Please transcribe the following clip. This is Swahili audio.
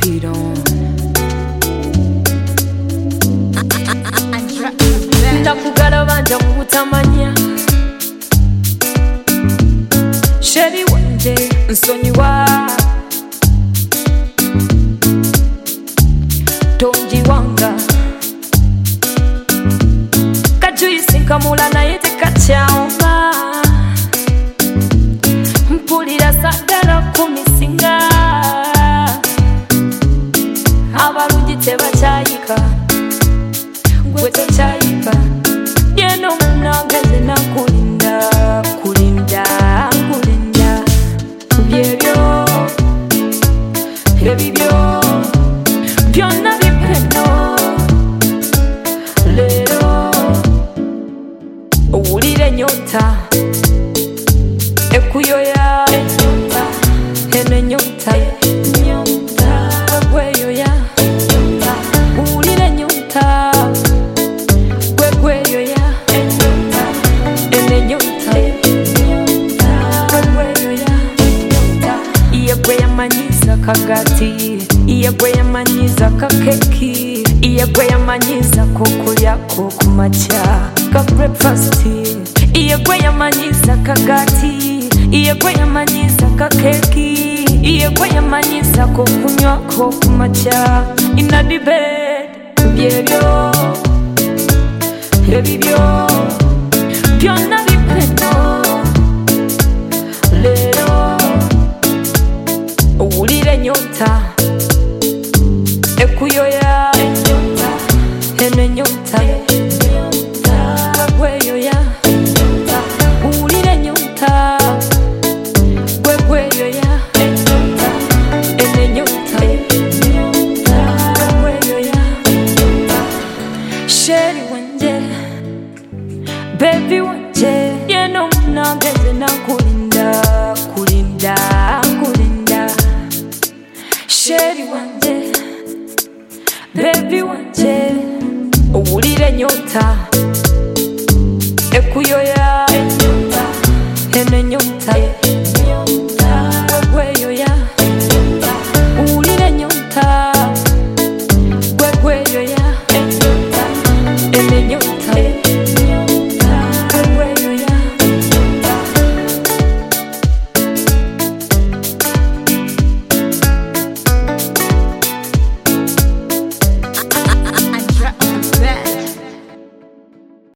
Cupido. Ndakugala banja mubutamanya Sheri wanje nsonyiwa Tonji wanga Kajuyisi nkamula naye tekachyaoma Mpulira sagala kumisinga Abalungi tebakyayika Gwe tokyayika Yeno munangaze nakulinda Kulinda Byebyo Ebibyo Byonna bipeno Lero Owulira ennyota Ekuyoya Eno ennyota Gwegweyoya Owulira ennyota Gwegweyoya Eno ennyota Gwegweyoya Iye gwe yamanyiza kagati Iye gwe yamanyiza kakeki Iye gwe yamanyiza kokulyako kumakya ka breakfast Iye gwe yamanyiza kagati Iye gwe yamanyiza kakeki Iye gwe yamanyiza kokunywako kumakya Inna the bed Byebyo Ebibyo Byonna